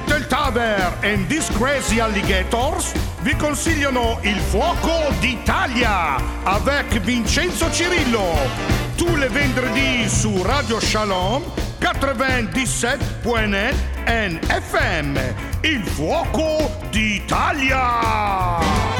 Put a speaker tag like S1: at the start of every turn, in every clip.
S1: Little Tower and These Crazy Alligators vi consigliano Il Fuoco d'Italia avec Vincenzo Cirillo, tous les vendredis su Radio Shalom 97.net FM. Il Fuoco d'Italia.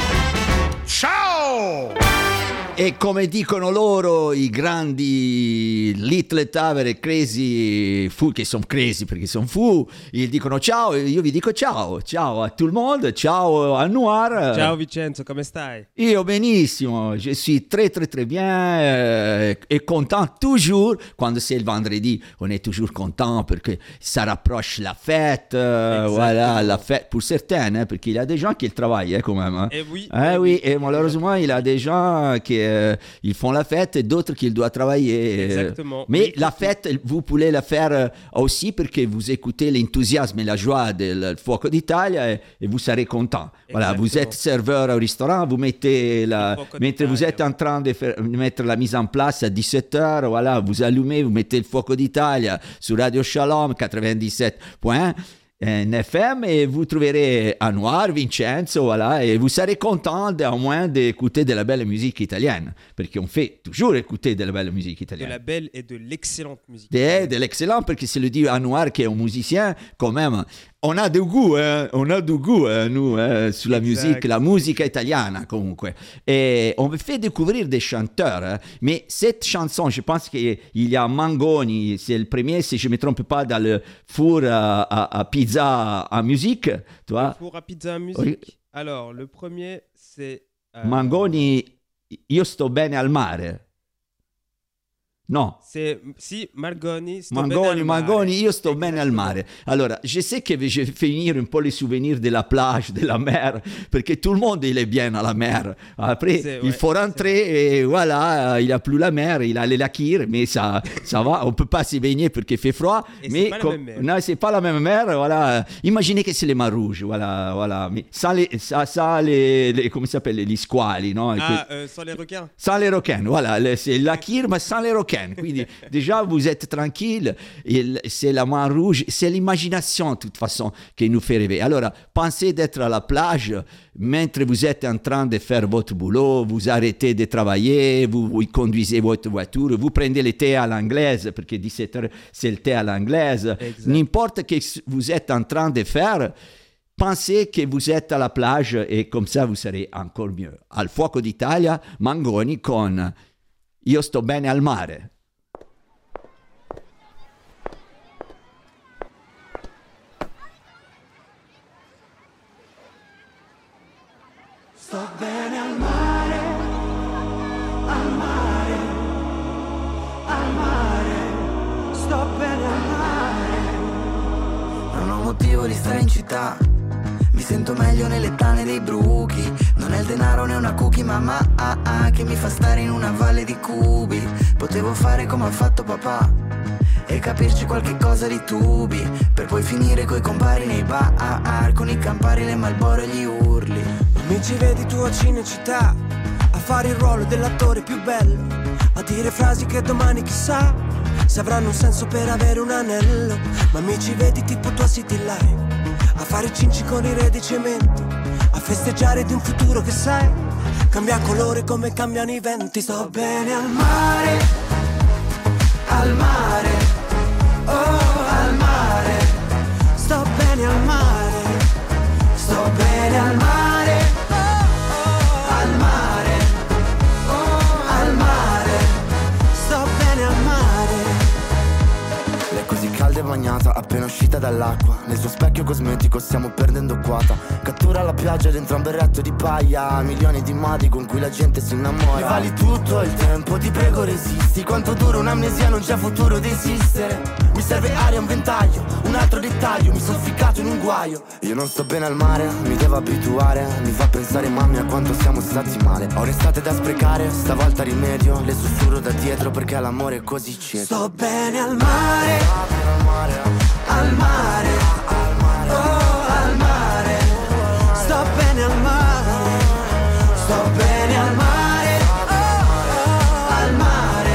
S1: Ciao!
S2: E come dicono loro i grandi Little Tower e Crazy Fu, che sono crazy perché sono fu, gli dicono ciao e io vi dico ciao a tutto il mondo, ciao a Noir.
S3: Ciao Vincenzo, come stai?
S2: Io benissimo, je suis très bien et content toujours. Quando c'est le vendredi, on est toujours content parce que ça rapproche la fête, voilà, la fête pour certains, hein, parce qu'il y a des gens qui travaillent quand même. Hein.
S3: Et oui.
S2: Oui, et malheureusement, il y a des gens qui ils font la fête et d'autres qui doivent travailler.
S3: Exactement.
S2: Mais
S3: oui,
S2: la fête, vous pouvez la faire aussi parce que vous écoutez l'enthousiasme et la joie del Fuoco d'Italia et vous serez content. Voilà, vous êtes serveur au restaurant, vous mettez mentre vous êtes en train de mettre la mise en place à 17h, voilà, vous allumez, vous mettez le Fuoco d'Italia sur Radio Shalom 97.1 FM et vous trouverez à Noir, Vincenzo, voilà, et vous serez content au moins d'écouter de la belle musique italienne, parce qu'on fait toujours écouter de la belle musique italienne.
S3: De la belle et de l'excellente musique.
S2: De l'excellent, parce que c'est le dit à Noir qui est un musicien, quand même. On a du goût, nous, sur la musique, la musica italiana, comunque. Et on fait découvrir des chanteurs. Mais cette chanson, je pense qu'il y a Mangoni, c'est le premier, si je ne me trompe pas, dans le four à pizza à musique. Tu vois?
S3: Le four à pizza à musique.
S2: Oui.
S3: Alors, le premier, c'est...
S2: Mangoni, Io sto bene al mare. No.
S3: Si, Mangoni,
S2: Io sto bene al mare. Allora, je sais que je vais finir un peu les souvenirs de la plage, de la mer, parce que tout le monde, il est bien à la mer. Après, il faut rentrer et voilà, il n'y a plus la mer, il a les laquires, mais ça va, on peut pas s'y baigner parce qu'il fait froid.
S3: Et
S2: mais
S3: c'est pas la même mer.
S2: Non, c'est pas la même mer, voilà. Imaginez que c'est les mers rouges, voilà. Mais sans les comment ça s'appelle, les squali, no?
S3: Sans les requins.
S2: Sans les requins, voilà, c'est laquire, mais sans les requins. Quindi déjà vous êtes tranquille, c'est la main rouge, c'est l'imagination de toute façon qui nous fait rêver. Alors pensez d'être à la plage, mentre vous êtes en train de faire votre boulot, vous arrêtez de travailler, vous conduisez votre voiture, vous prenez le thé à l'anglaise, parce que 17h c'est le thé à l'anglaise.
S3: Exact.
S2: N'importe ce que vous êtes en train de faire, pensez que vous êtes à la plage et comme ça vous serez encore mieux. Al Fuoco d'Italia, Mangoni con Io sto bene al mare.
S4: Sto bene al mare, al mare, al mare, sto bene al mare. Non ho motivo di stare in città, mi sento meglio nelle tane dei bruchi. Non è il denaro né una cookie, mamma che mi fa stare in una valle di cubi. Potevo fare come ha fatto papà e capirci qualche cosa di tubi, per poi finire coi compari nei bar, con i campari, le Marlboro e gli urli.
S5: Mi ci vedi tu a Cinecittà, a fare il ruolo dell'attore più bello, a dire frasi che domani chissà se avranno un senso per avere un anello. Ma mi ci vedi tipo tua City Life, a fare cinci con i re di cemento, a festeggiare di un futuro che sai cambia colore come cambiano i venti.
S4: Sto bene al mare, al mare, oh al mare. Sto bene al mare, sto bene al mare, oh al mare, oh al mare. Sto bene al mare.
S6: Lei è così calda e bagnata, appena uscita dall'acqua. Nel suo specchio cosmetico stiamo perdendo quota. Cattura la piaggia dentro un berretto di paglia, milioni di modi con cui la gente si innamora. Mi vali tutto il tempo, ti prego resisti. Quanto dura un'amnesia, non c'è futuro di esistere. Mi serve aria, un ventaglio, un altro dettaglio. Mi sono ficcato in un guaio. Io non sto bene al mare, mi devo abituare. Mi fa pensare mamma a quanto siamo stati male. Ho un'estate da sprecare, stavolta rimedio. Le sussurro da dietro perché l'amore è così cieco.
S4: Sto bene al mare, al mare, oh al mare. Sto bene al mare, sto bene al mare, oh al mare,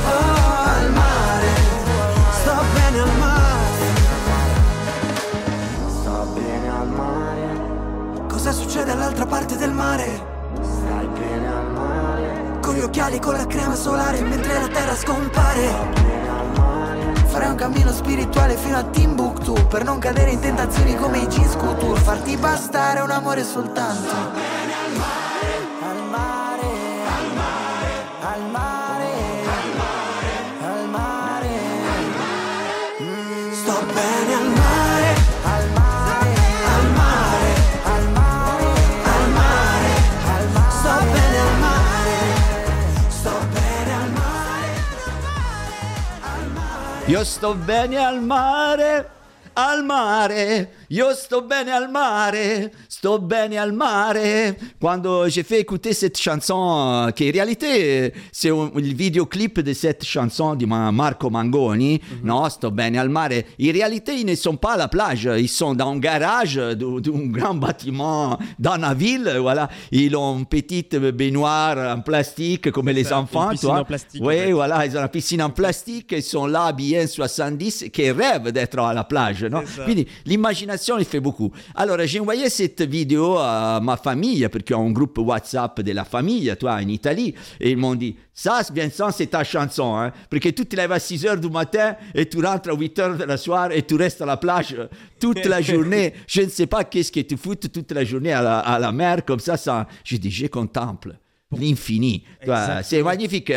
S4: oh al mare. Sto bene al mare.
S5: mare. Farei un cammino spirituale fino a Timbuktu, per non cadere in tentazioni come i jeans couture. Farti bastare un amore soltanto. Sto bene al mare, al mare, al mare, al mare, al mare, al mare, al mare. Sto bene al mare, al mare, al mare, al mare, al mare, al mare. Sto bene al mare, sto bene al mare, al mare.
S2: Io sto bene al mare, al mare, io sto bene al mare, sto bene al mare. Quand j'ai fait écouter cette chanson, qui en réalité c'est il vidéoclip de cette chanson de Marco Mangoni, non, sto bene al mare. En réalité, ils ne sont pas à la plage, ils sont dans un garage d'un grand bâtiment dans la ville, voilà. Ils ont une petite baignoire en plastique comme les enfants,
S3: une piscine
S2: toi.
S3: en plastique,
S2: Oui,
S3: en fait.
S2: voilà, ils ont une piscine en plastique, ils sont là habillés en 70 qui rêvent d'être à la plage, no?
S3: C'est ça.
S2: Quindi l'immaginazione il fait beaucoup. Alors j'ai envoyé cette vidéo à ma famille, parce qu'il y a un groupe WhatsApp de la famille, toi, en Italie, et ils m'ont dit, ça, Vincent, c'est ta chanson, hein, parce que tu te lèves à 6 heures du matin et tu rentres à 8 heures de la soirée et tu restes à la plage toute la journée. Je ne sais pas qu'est-ce que tu fous toute la journée à la mer, comme ça. Je dis, je contemple l'infini. Toi, c'est magnifique.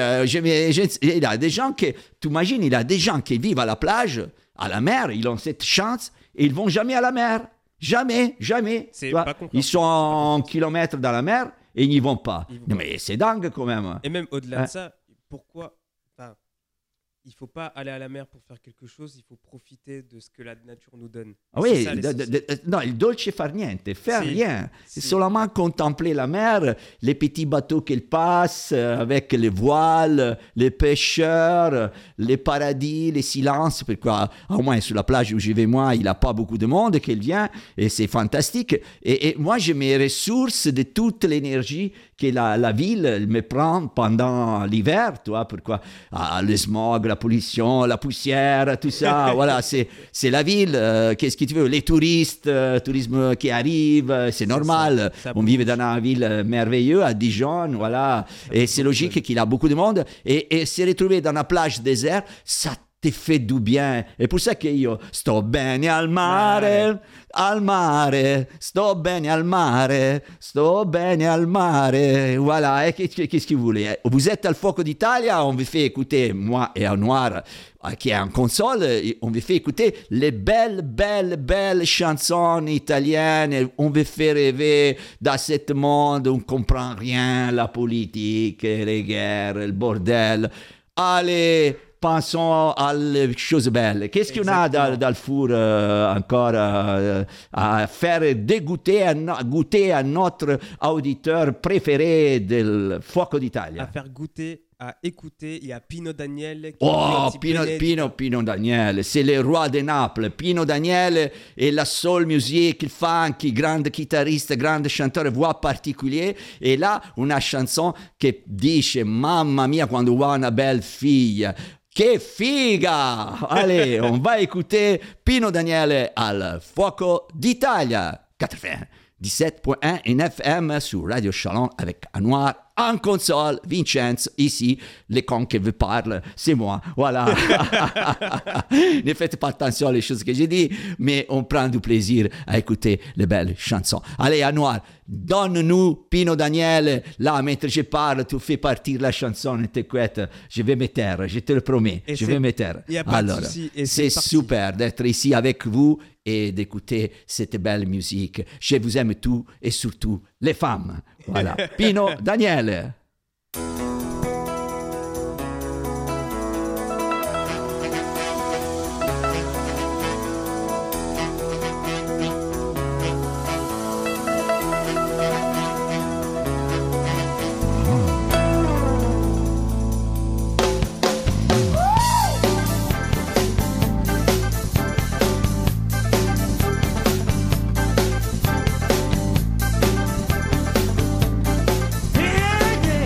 S2: Il y a des gens qui, tu imagines, il y a des gens qui vivent à la plage, à la mer, ils ont cette chance et ils vont jamais à la mer. Jamais, jamais.
S3: C'est
S2: Tu vois,
S3: pas compréhensible.
S2: ils sont en kilomètres dans la mer et ils n'y vont pas.
S3: Ils vont
S2: Non,
S3: pas.
S2: mais c'est dingue quand même.
S3: Et même au-delà
S2: Ouais.
S3: de ça, pourquoi enfin, il faut pas aller à la mer pour faire quelque chose, il faut profiter de ce que la nature nous donne.
S2: Ah
S3: C'est
S2: oui,
S3: ça, l'essentiel.
S2: non, il dolce far niente, faire
S3: Si,
S2: rien. C'est
S3: si.
S2: seulement contempler la mer, les petits bateaux qu'elle passe, avec les voiles, les pêcheurs, les paradis, les silences. Pourquoi, au moins sur la plage où je vais moi, il n'y a pas beaucoup de monde qui vient et c'est fantastique. Et moi, j'ai mes ressources de toute l'énergie que la ville me prend pendant l'hiver, tu vois, pourquoi le smog, la pollution, la poussière, tout ça, voilà, c'est la ville, qu'est-ce que tu veux, les touristes, tourisme qui arrive, c'est normal,
S3: ça
S2: on
S3: bouge.
S2: vit dans une ville merveilleuse à Dijon, voilà, et c'est logique qu'il y a beaucoup de monde, et se retrouver dans la plage déserte, ça ti fait du bien. È per ça che io sto bene al mare, sto bene al mare, sto bene al mare. Voilà, et qu'est-ce que vous voulez? Vous êtes al Fuoco d'Italia, on vous fait écouter, moi et Anouar, qui est en console, on vous fait écouter les belles chansons italiennes, on vous fait rêver dans ce monde où on ne comprend rien, la politique, les guerres, le bordel. Allez, pensons alle choses belles. Qu'est-ce qu'on a dans le four encore à faire dégoûter, goûter à notre auditeur préféré del Fuoco d'Italia?
S3: À faire goûter, à écouter, et à Pino Daniele.
S2: Oh, Pino Daniele, c'est le roi de Naples. Pino Daniele et la soul music, il funky, grande chitarriste, grande chanteur, voix particulière. Et là, una chanson che dice, mamma mia, quando vuoi una belle figlia. Che figa! Allez, on va écouter Pino Daniele al Fuoco d'Italia. 97.1 in FM sur Radio Chalon avec Anouar en console, Vincenzo, ici, les cons qui vous parlent, c'est moi, voilà. Ne faites pas attention aux choses que j'ai dit, mais on prend du plaisir à écouter les belles chansons. Allez, Anouar, donne-nous Pino Daniele, là, mentre je parle, tu fais partir la chanson, ne t'inquiète, je vais me taire, je te le promets,
S3: Et
S2: je vais me taire.
S3: y a pas de souci, et
S2: c'est
S3: c'est parti.
S2: super d'être ici avec vous et d'écouter cette belle musique. Je vous aime tous et surtout les femmes. Voilà. Pino Daniele.
S4: Yeah, yeah.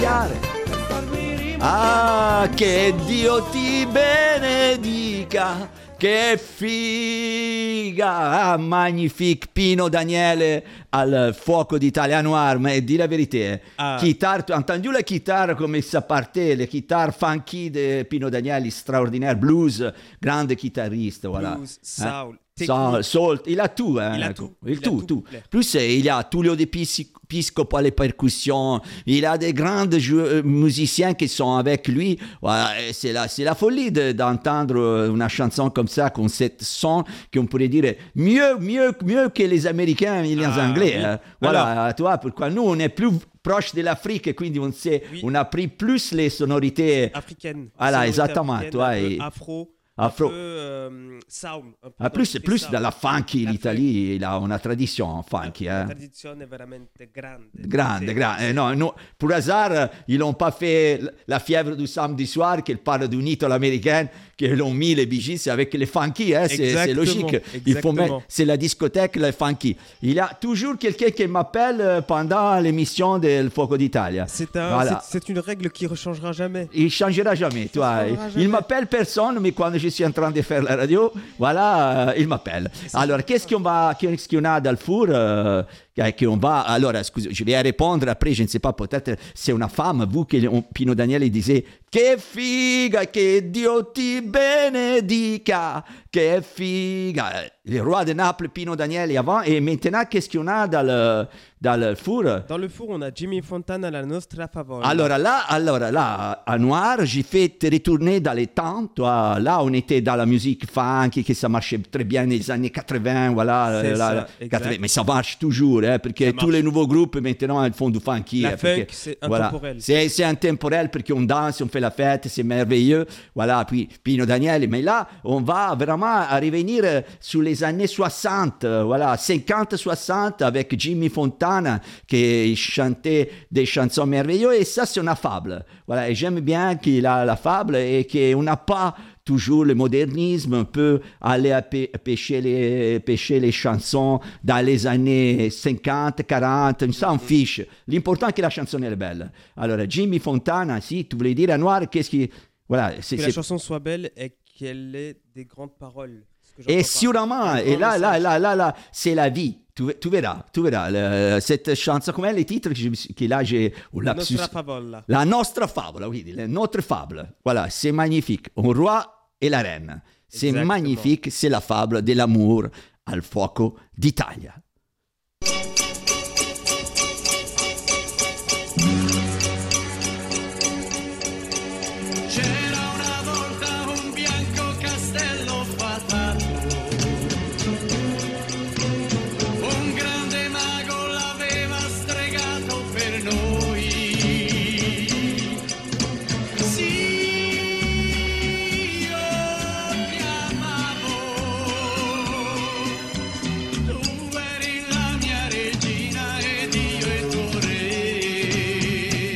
S2: ringraziare. Ah, che Dio ti benedica. Che figa! Ah, magnifique Pino Daniele al Fuoco d'Italia Noir, mais dis la vérité. Guitare, tu as entendu la guitare comme ça partait, les guitares funky de Pino Daniele, extraordinaire, blues, grande guitariste, voilà.
S3: Blues, soul,
S2: soul, il a tout, hein.
S3: Il a tout.
S2: Tout. Plus, il y a Tullio De Piscopo à les percussions, il a des grands musiciens qui sont avec lui. Voilà, c'est la folie d'entendre une chanson comme ça, con cette son qu'on pourrait dire mieux que les Américains et les Anglais.
S3: Oui.
S2: Voilà,
S3: Alors,
S2: tu vois, pourquoi nous, on est plus proche de l'Afrique et quindi on sait,
S3: oui.
S2: on a pris plus les sonorités
S3: africaines.
S2: Voilà,
S3: Sonorités
S2: exactement,
S3: africaines,
S2: toi,
S3: un peu
S2: et-
S3: afro.
S2: Afro.
S3: Un peu sound. Un peu
S2: Ah, plus
S3: sound.
S2: dans la funky,
S3: La
S2: l'Italie, il a une tradition funky.
S3: La
S2: Hein.
S3: tradizione è veramente grande.
S2: Grande,
S3: Sì,
S2: grande.
S3: sì.
S2: Non, pour hasard, ils n'ont pas fait la fièvre du samedi soir, qu'elle parle d'une idole américaine, qu'ils ont mis les Bee Gees avec les funky. Hein, c'est
S3: Exactement,
S2: logique. Il faut
S3: exactement.
S2: mettre, c'est la discothèque, les funky. Il y a toujours quelqu'un qui m'appelle pendant l'émission del Fuoco d'Italia. Voilà.
S3: C'est une règle qui ne changera jamais.
S2: Il changera jamais, toi.
S3: changera jamais.
S2: Il m'appelle personne, mais quand je suis en train de faire la radio, voilà, il m'appelle. Alors, qu'est-ce qu'on a dans le four qu'on va... Alors, excusez, je vais répondre après, je ne sais pas, peut-être c'est une femme, vous, que Pino Daniele disait « Che figa, che Dio ti benedica, che figa ». Le roi de Naples, Pino Daniele avant, et maintenant, qu'est-ce qu'on a dans le four?
S3: Dans le four, on a Jimmy Fontana, la nostra favola.
S2: Alors là, à Noir, j'ai fait retourner dans les temps. Toi, là, on était dans la musique funky, que ça marchait très bien dans les années 80, voilà.
S3: C'est ça,
S2: 80,
S3: exact.
S2: mais ça marche toujours, hein, parce que
S3: Ça
S2: tous
S3: marche.
S2: les nouveaux groupes, maintenant, ils font du funky.
S3: La
S2: hein, parce
S3: funk,
S2: que,
S3: c'est
S2: voilà,
S3: intemporel.
S2: c'est intemporel, parce qu'on danse, on fait la fête, c'est merveilleux. Voilà, puis Pino Daniele. Mais là, on va vraiment à revenir sur les années 60, voilà, 50-60, avec Jimmy Fontana, qui chantait des chansons merveilleuses, et ça, c'est une fable. Voilà, et j'aime bien qu'il a la fable et qu'on n'a pas toujours le modernisme, on peut aller à pêcher les chansons dans les années 50, 40, on s'en fiche. L'important est que la chanson est belle. Alors, Jimmy Fontana, si tu voulais dire à Noir, qu'est-ce qui... Voilà,
S3: Que la chanson soit belle et qu'elle ait des grandes paroles. Ce que
S2: Et
S3: j'entends
S2: sûrement,
S3: par-
S2: et
S3: Un grand message.
S2: là, c'est la vie. Tu verras. Cette chanson, comment est le titre que là j'ai... ou
S3: La
S2: lapsus-
S3: nostra favola.
S2: La nostra favola, oui, notre fable. Voilà, c'est magnifique. Un roi et la reine. C'est
S3: Exactement.
S2: magnifique, c'est la fable de l'amour al fuoco d'Italia.
S7: C'era una volta un bianco castello fatato, un grande mago l'aveva stregato per noi. Sì, io ti amavo, tu eri la mia regina ed io il tuo re.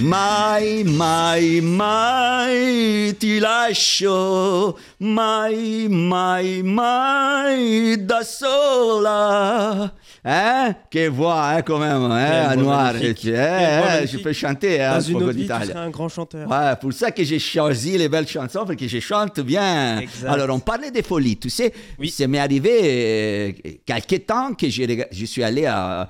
S2: mai, mai, mai ti lascio, mai, mai, mai da sola. Quelle voix, quand même, à Noir. Je peux chanter,
S3: Dans une
S2: Fuoco
S3: autre vie, tu
S2: d'Italia.
S3: seras un grand chanteur.
S2: Ouais, pour ça que j'ai choisi les belles chansons, parce que je chante bien.
S3: Exact.
S2: Alors, on parlait des folies, tu sais.
S3: Oui.
S2: Ça m'est arrivé quelques temps que je suis allé à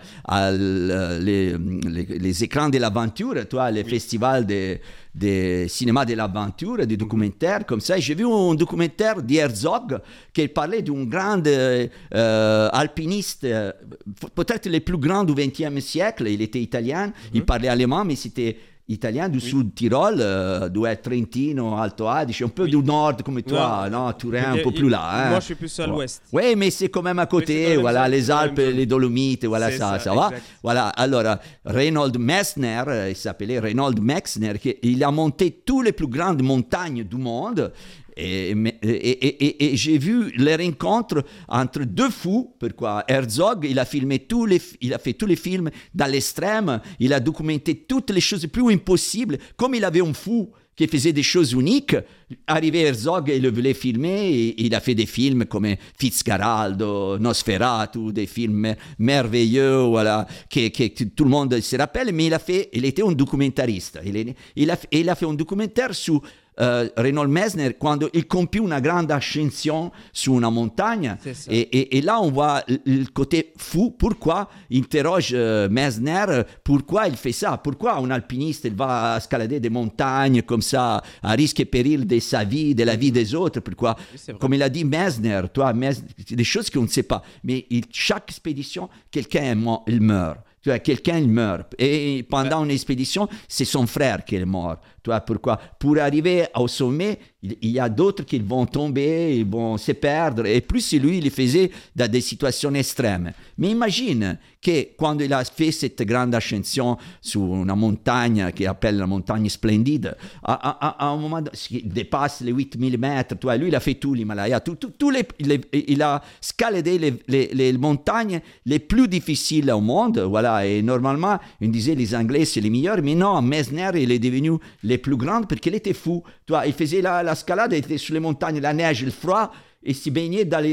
S2: les écrans de l'aventure, toi, les festivals de cinéma de l'aventure, des documentaires comme ça. Et j'ai vu un documentaire d'Herzog qui parlait d'un grand alpiniste, peut-être le plus grand du XXe siècle. Il était italien, il parlait allemand, mais c'était italien du Sud Tirol, d'où Trentino, Alto Adige, un peu du nord comme toi, non, Turin, un peu plus là.
S3: Moi, je suis plus à l'ouest.
S2: Oui, mais c'est quand même à côté, voilà, les Alpes, les Dolomites, voilà, ça va.
S3: Exact.
S2: Voilà, alors, Reinhold Messner, il s'appelait Reinhold Messner, il a monté toutes les plus grandes montagnes du monde. Et j'ai vu les rencontres entre deux fous. Pourquoi Herzog, il a fait tous les films dans l'extrême. Il a documenté toutes les choses les plus impossibles. Comme il avait un fou qui faisait des choses uniques, arrivé Herzog, il le voulait filmer. Et il a fait des films comme Fitzcarraldo, Nosferatu, des films merveilleux, voilà, que tout le monde se rappelle. Mais il était un documentariste. Il a fait un documentaire sur Reinhold Messner quand il compie une grande ascension sur une montagne et là on voit le côté fou. Pourquoi interroge Messner, pourquoi il fait ça, pourquoi un alpiniste il va escalader des montagnes comme ça à risque et péril de sa vie, de la vie des autres, pourquoi, comme il a dit Messner, des choses qu'on ne sait pas, mais chaque expédition quelqu'un il meurt. Tu vois, quelqu'un il meurt. Et pendant une expédition, c'est son frère qui est mort. Tu vois, pourquoi? Pour arriver au sommet, il y a d'autres qui vont tomber, ils vont se perdre. Et plus lui, il le faisait dans des situations extrêmes. Mais imagine que quand il a fait cette grande ascension sur une montagne qu'il appelle la montagne splendide, à un moment, il dépasse les 8000 mètres. Tu vois, lui, il a fait tout l'Himalaya. Il a escaladé les montagnes les plus difficiles au monde. Voilà. Et normalement, on disait les Anglais, c'est les meilleurs. Mais non, Messner, il est devenu les plus grands parce qu'il était fou. Tu vois, il faisait la escalade, il était sur les montagnes, la neige, le froid, et s'y baignait dans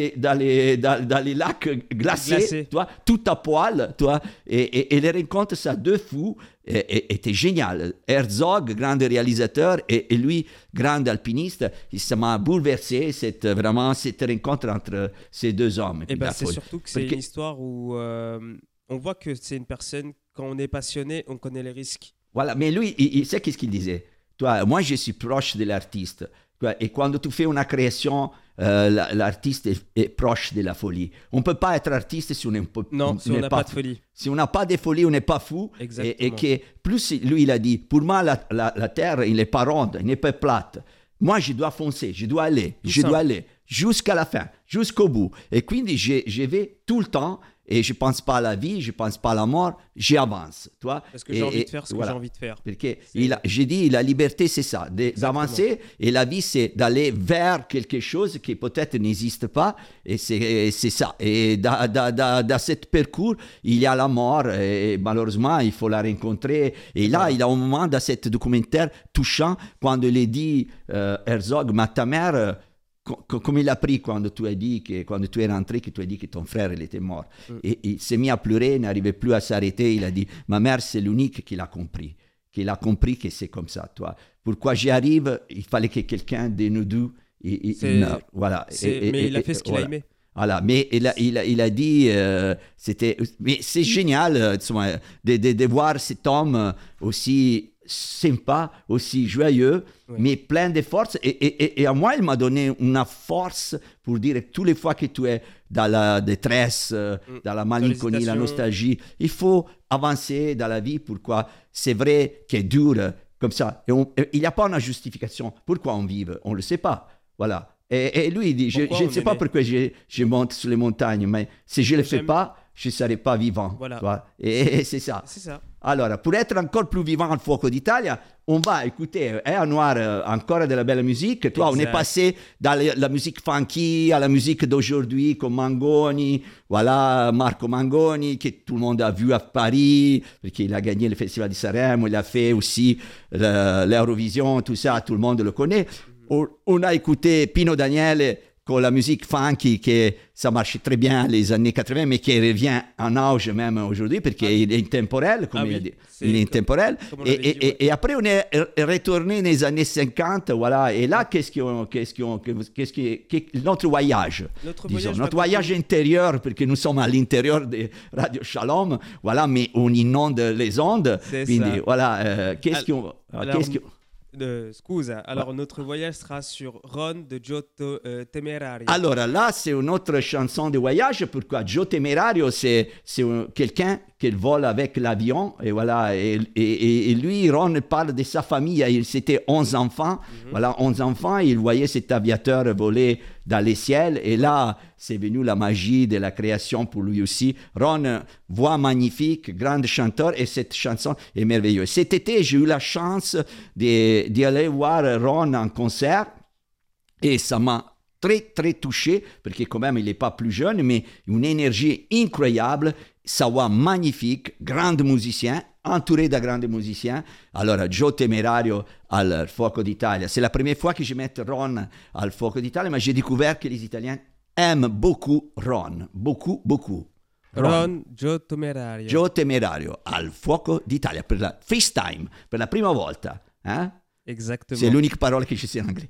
S2: les lacs glacés. Tu vois, tout à poil. Tu vois, et les rencontres, ça, deux fous, étaient géniales. Herzog, grand réalisateur, et lui, grand alpiniste, ça m'a bouleversé, cette rencontre entre ces deux hommes.
S3: Et c'est surtout que c'est une histoire où on voit que c'est une personne, quand on est passionné, on connaît les risques.
S2: Voilà, mais lui, il sait qu'est-ce qu'il disait. Toi, moi, je suis proche de l'artiste. Et quand tu fais une création, l'artiste est proche de la folie. On ne peut pas être artiste si on n'a
S3: pas de folie.
S2: Si on n'a pas de folie, on n'est pas fou.
S3: Exactement.
S2: Et que plus, lui, il a dit, pour moi, la terre, il n'est pas ronde, il n'est pas plate. Moi, je dois foncer, je dois aller jusqu'à la fin, jusqu'au bout. Et quindi, je vais tout le temps. Et je ne pense pas à la vie, je ne pense pas à la mort, j'avance.
S3: Parce que j'ai envie de faire ce que j'ai envie de faire.
S2: Parce que j'ai dit, la liberté, c'est ça, d'avancer. Et la vie, c'est d'aller vers quelque chose qui peut-être n'existe pas. Et c'est ça. Et dans ce parcours, il y a la mort. Et malheureusement, il faut la rencontrer. Et là, il y a un moment dans ce documentaire touchant, quand il dit, Herzog, mais ta mère... Comme il a pris quand tu es rentré, que tu as dit que ton frère il était mort. Et il s'est mis à pleurer, il n'arrivait plus à s'arrêter. Il a dit, ma mère, c'est l'unique qui l'a compris que c'est comme ça. Toi. Pourquoi j'y arrive, il fallait que quelqu'un de nous deux meure. Voilà.
S3: Mais il a fait ce qu'il a aimé.
S2: Voilà, mais il a dit, mais c'est génial de voir cet homme aussi sympa, aussi joyeux, mais plein de force. Et à moi, il m'a donné une force pour dire que toutes les fois que tu es dans la détresse, dans la malinconie, la nostalgie, il faut avancer dans la vie. Pourquoi? C'est vrai que c'est dur comme ça. Et il n'y a pas une justification. Pourquoi on vit? On ne le sait pas. Voilà. Et lui, il dit, je ne sais pas pourquoi je monte sur les montagnes, mais si je ne le fais pas, je ne serai pas vivant.
S3: Voilà.
S2: Et c'est ça.
S3: C'est ça.
S2: Alors, pour être encore plus vivant le Fuoco d'Italia, on va écouter à Noir encore de la belle musique. Toi, on est passé dans la musique funky à la musique d'aujourd'hui comme Mangoni, voilà, Marco Mangoni, que tout le monde a vu à Paris, parce qu'il a gagné le Festival di Sanremo, il a fait aussi l'Eurovision, tout ça, tout le monde le connaît. On a écouté Pino Daniele con la musique funky, que ça marche très bien les années 80, mais qui revient en âge même aujourd'hui, parce qu'il est intemporel, comme il a dit. Il est intemporel. Et après, on est retourné dans les années 50, voilà. Et là, notre voyage, notre voyage intérieur, parce que nous sommes à l'intérieur de Radio Shalom, voilà, mais on inonde les ondes. Quindi, voilà,
S3: Scusa, alors notre voyage sera sur Ron de Joe Temerario.
S2: Alors là, c'est une autre chanson de voyage. Pourquoi? Joe Temerario, c'est quelqu'un qui vole avec l'avion. Et voilà, et lui, Ron parle de sa famille. C'était 11 enfants. Voilà, 11 enfants. Il voyait cet aviateur voler dans les ciels. Et là, c'est venu la magie de la création pour lui aussi. Ron, voix magnifique, grand chanteur. Et cette chanson est merveilleuse. Cet été, j'ai eu la chance d'y aller voir Ron en concert. Et ça m'a très, très touché. Parce que quand même, il n'est pas plus jeune. Mais une énergie incroyable. Sa voix magnifique, grand musicien, entouré de grands musiciens. Alors, Joe Temerario al Fuoco d'Italia. C'est la première fois que je mets Ron al Fuoco d'Italia, mais j'ai découvert que les Italiens aiment beaucoup Ron. Beaucoup, beaucoup.
S3: Ron Joe Temerario.
S2: Joe Temerario al Fuoco d'Italia, per la first time, per la prima volta.
S3: Exactement.
S2: C'est l'unique parole que je sais en anglais.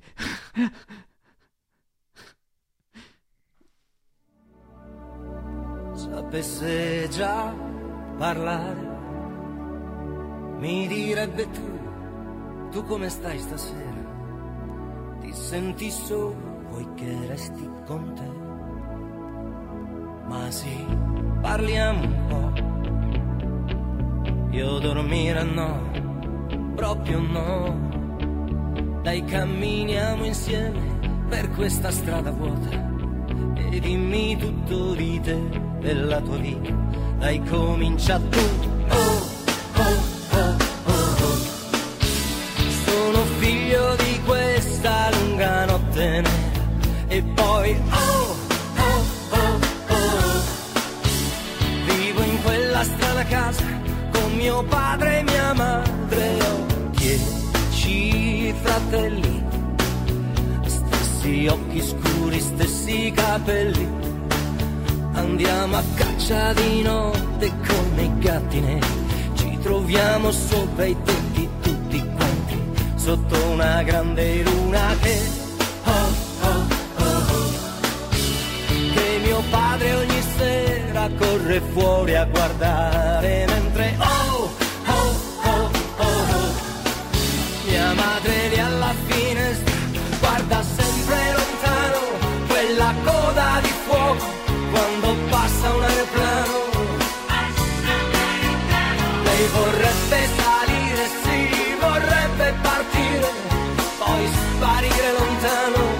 S5: Sapesse già parlare, mi direbbe tu come stai stasera? Ti senti solo, vuoi che resti con te? Ma sì, parliamo un po', io dormire no, proprio no. Dai, camminiamo insieme per questa strada vuota e dimmi tutto di te, della tua vita. Dai, comincia tu. Sono figlio di questa lunga notte nera e poi vivo in quella strana casa con mio padre e mia madre. Ho 10 fratelli, stessi occhi scuri, stessi capelli. Andiamo a caccia di notte come i gatti neri. Ci troviamo sopra i tetti tutti quanti, sotto una grande luna che mio padre ogni sera corre fuori a guardare, mentre mia madre lì alla finestra guarda sempre lontano quella coda di fuoco quando passa un aeroplano. Lei vorrebbe salire, sì, vorrebbe partire, poi sparire lontano.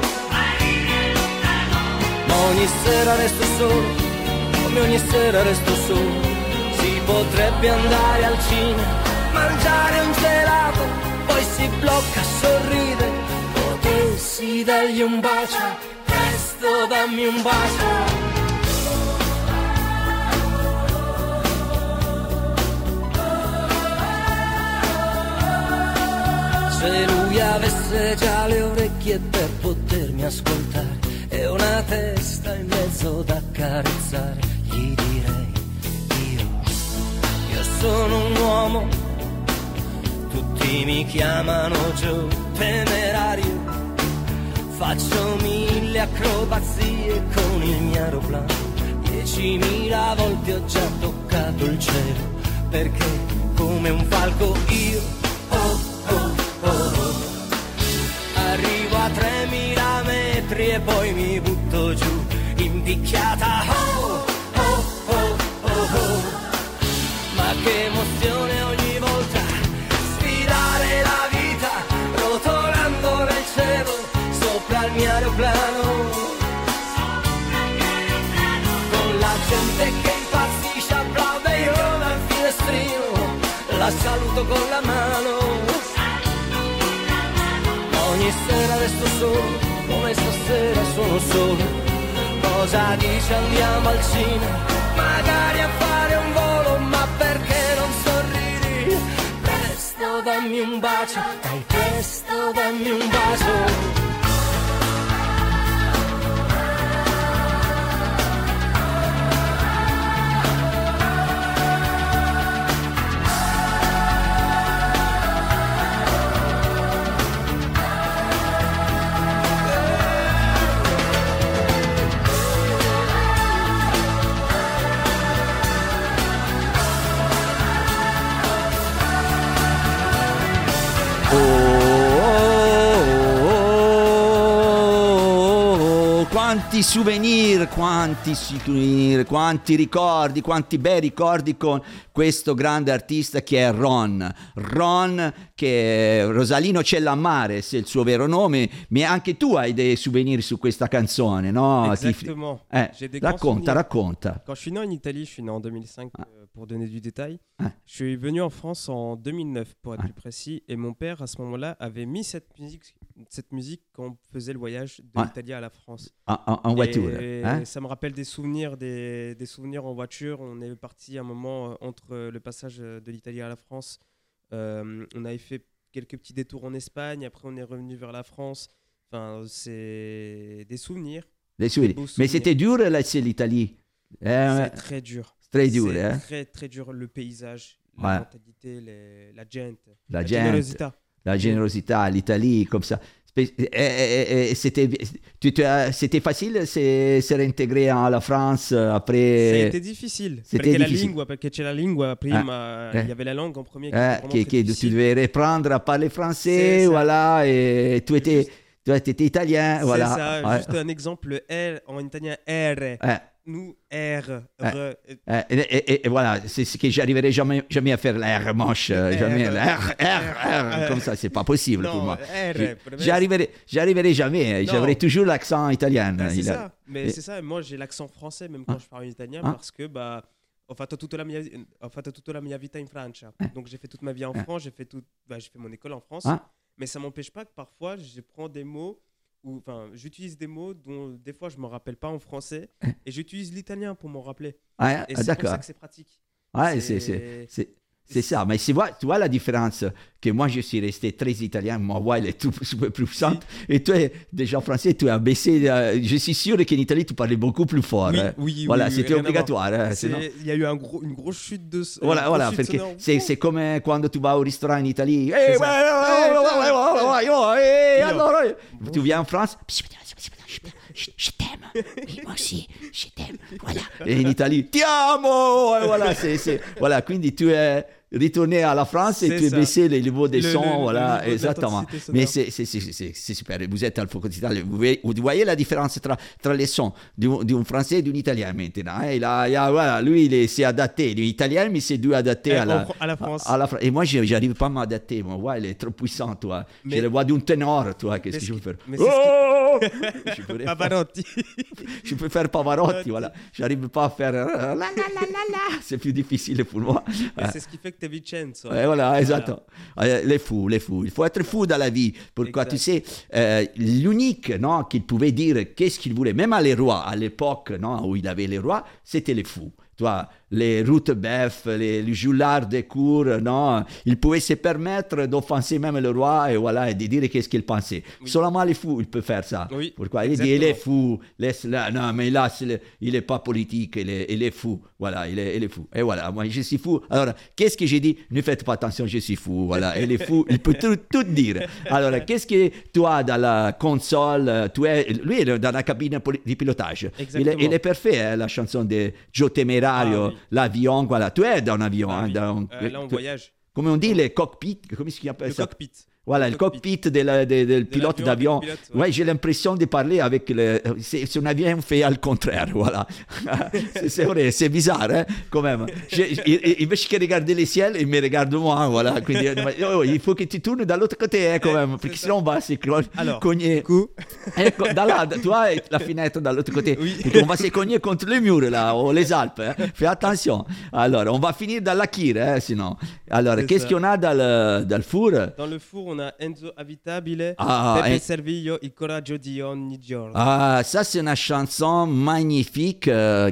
S5: Ma ogni sera resto solo, come ogni sera resto solo. Si potrebbe andare al cinema, mangiare un gelato, poi si blocca, sorride. Potessi dargli un bacio, presto dammi un bacio. Se lui avesse già le orecchie per potermi ascoltare e una testa in mezzo da accarezzare, gli direi io sono un uomo, tutti mi chiamano Joe Temerario, faccio 1000 acrobazie con il mio aeroplano, 10.000 volte ho già toccato il cielo, perché come un falco io arrivo a 3.000 metri e poi mi butto giù in picchiata. Ma che emozione ogni volta sfidare la vita rotolando nel cielo sopra il mio aeroplano, con la gente che impazzisce, applaude io dal finestrino, saluto con la mano. Ogni sera resto solo, come stasera sono solo. Cosa dici andiamo al cinema, magari a fare un volo, ma perché non sorridi? Presto dammi un bacio, dai presto dammi un bacio.
S2: Quanti souvenir, quanti ricordi, quanti bei ricordi con questo grande artista che è Ron. Ron, che Rosalino Cellammare, c'est il suo vero nome, ma anche tu hai dei souvenir su questa canzone, no?
S3: Exactement.
S2: J'ai des raconta.
S3: Quand je suis né en Italie, je suis né en 2005 pour donner du détail. Je suis venu en France en 2009 pour être plus précis, et mon père à ce moment-là avait mis cette musique quand on faisait le voyage de l'Italie à la France.
S2: En voiture.
S3: Et ça me rappelle des souvenirs en voiture. On est parti un moment entre le passage de l'Italie à la France. On avait fait quelques petits détours en Espagne. Après, on est revenu vers la France. Enfin, c'est des souvenirs.
S2: Des souvenirs. Mais c'était dur, là, c'est l'Italie.
S3: C'est très dur.
S2: Très dur,
S3: c'est très, très dur. Le paysage, la mentalité, la gente. La
S2: générosité, l'Italie, comme ça. C'était facile de se réintégrer à la France après.
S3: Ça a été difficile. Perché c'è la lingua prima, il y avait la langue en premier.
S2: Tu devais reprendre à parler français, voilà, et tu étais italien, voilà.
S3: C'est ça, juste un exemple, le R en italien, R. Nous, R.
S2: Et voilà, c'est ce que j'arriverai jamais à faire l'air moche, jamais R, comme ça, c'est pas possible pour moi. J'arriverai jamais, j'aurai toujours l'accent italien.
S3: C'est ça, mais c'est ça, moi j'ai l'accent français même quand je parle italien parce que ho fatto tutta la mia vita in Francia. Donc j'ai fait toute ma vie en France, j'ai fait mon école en France, mais ça m'empêche pas que parfois je prends des mots j'utilise des mots dont des fois je me rappelle pas en français et j'utilise l'italien pour m'en rappeler. Et c'est pour ça que c'est pratique.
S2: C'est ça, mais tu vois la différence que moi je suis resté très italien, ma voix elle est tout plus puissante et toi déjà français, tu as baissé, je suis sûr qu'en Italie tu parlais beaucoup plus fort.
S3: Oui,
S2: voilà, c'était obligatoire.
S3: Il y a eu une grosse chute de
S2: voilà, parce que c'est comme quand tu vas au restaurant en Italie. Tu viens en France, je t'aime. Oui, moi aussi, je t'aime. Voilà. Et en Italie, ti amo. Voilà, quindi tu es retourné à la France et tu as baissé les niveaux des sons, voilà, exactement. Mais c'est super. Vous êtes al Fuoco d'Italia, vous voyez la différence tra les sons d'un français et d'un italien maintenant. Voilà, lui, il s'est adapté. L'italien, mais c'est dû adapter à la France. Et moi, je n'arrive pas à m'adapter. Mon voix, elle est trop puissante, toi. J'ai la voix d'un ténor, toi. Qu'est-ce que je peux faire?
S3: Pavarotti.
S2: Je peux faire Pavarotti, voilà. Je n'arrive pas à faire c'est plus difficile pour moi.
S3: C'est ce qui fait que tu es Vincenzo.
S2: Voilà, exactement. Les fous. Il faut être fou dans la vie. Pourquoi, tu sais, l'unique qu'il pouvait dire qu'est-ce qu'il voulait, même à les rois, à l'époque où il avait les rois, c'était les fous. Toi, les routes-bœufs, les joulards des cours, ils pouvaient se permettre d'offenser même le roi et voilà, et de dire qu'est-ce qu'il pensait. Oui. Seulement les fous, ils peuvent faire ça.
S3: Oui,
S2: pourquoi il dit, il est fou, laisse-le. Non, mais là, il n'est pas politique, il est fou. Voilà, il est fou. Et voilà, moi, je suis fou. Alors, qu'est-ce que j'ai dit? Ne faites pas attention, je suis fou. Voilà, il est fou, il peut tout dire. Alors, qu'est-ce que tu as dans la console? Lui, il est dans la cabine de pilotage. Il est parfait, la chanson de Joe Temerario. L'avion, voilà, tu es dans un avion.
S3: Là, on voyage.
S2: Comment on dit, les cockpits, comment est-ce qu'il appelle ça?
S3: Cockpit.
S2: Voilà, le cockpit del pilote d'avion. Ouais, j'ai l'impression de parler avec c'est un avion fait al contraire, voilà. C'est vrai, c'est bizarre, hein, quand même. Invece che regarder les ciels, il me regarde moi, voilà. Quindi, il faut que tu tournes de l'autre côté, quand même, perché sinon on va se cogner. Ecco, da là, tu as la fenêtre de l'autre côté. Oui. On va se cogner contre le mur, là, ou les Alpes. Fais attention. Alors, on va finir dans la Kir, sinon. Alors, qu'est-ce qu'on a dans le four?
S3: Dans le four, on a Enzo Avitabile, Pepe Servillo, Il coraggio di ogni giorno.
S2: Ah, ça c'est une chanson magnifique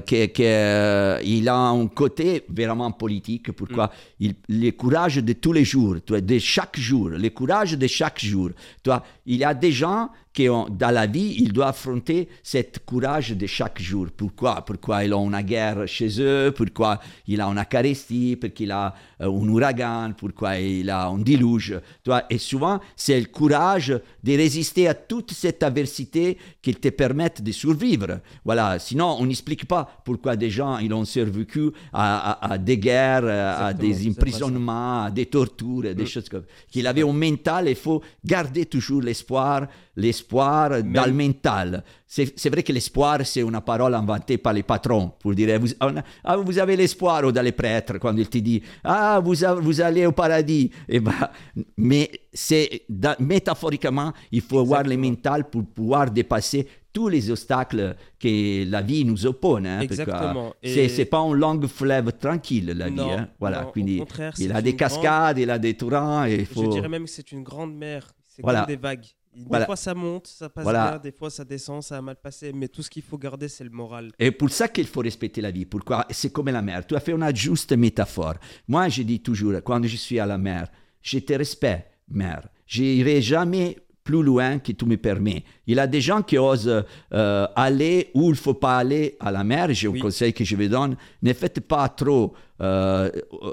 S2: il a un côté vraiment politique. Pourquoi? Le courage de tous les jours, de chaque jour, le courage de chaque jour. Il y a des gens qui dans la vie, ils doivent affronter ce courage de chaque jour. Pourquoi? Pourquoi ils ont une guerre chez eux, pourquoi il a une carestie, pourquoi il a un ouragan, pourquoi il a un déluge. Et souvent, c'est le courage de résister à toute cette adversité qui te permettent de survivre. Voilà. Sinon, on n'explique pas pourquoi des gens ils ont survécu à des guerres, à des emprisonnements, à des tortures, des choses comme ça. Qu'il avait un mental, il faut garder toujours l'espoir dans le mental. C'est vrai que l'espoir, c'est une parole inventée par les patrons pour dire vous avez l'espoir dans les prêtres quand ils te disent vous allez au paradis. Mais métaphoriquement, il faut avoir le mental pour pouvoir dépasser tous les obstacles que la vie nous oppose.
S3: Exactement.
S2: C'est pas un long fleuve tranquille, la vie. Voilà.
S3: Non,
S2: quindi,
S3: au contraire,
S2: il a des cascades, il a des torrents.
S3: Je dirais même que c'est une grande mer. C'est comme des vagues. Des fois ça monte, ça passe bien, des fois ça descend, ça a mal passé, mais tout ce qu'il faut garder, c'est le moral.
S2: Et pour ça qu'il faut respecter la vie. Pourquoi? C'est comme la mer. Tu as fait une juste métaphore. Moi, je dis toujours, quand je suis à la mer, je te respecte, mer. Je n'irai jamais plus loin que tu me permets. Il y a des gens qui osent aller où il ne faut pas aller à la mer. J'ai un conseil que je vous donne. Ne faites pas trop. La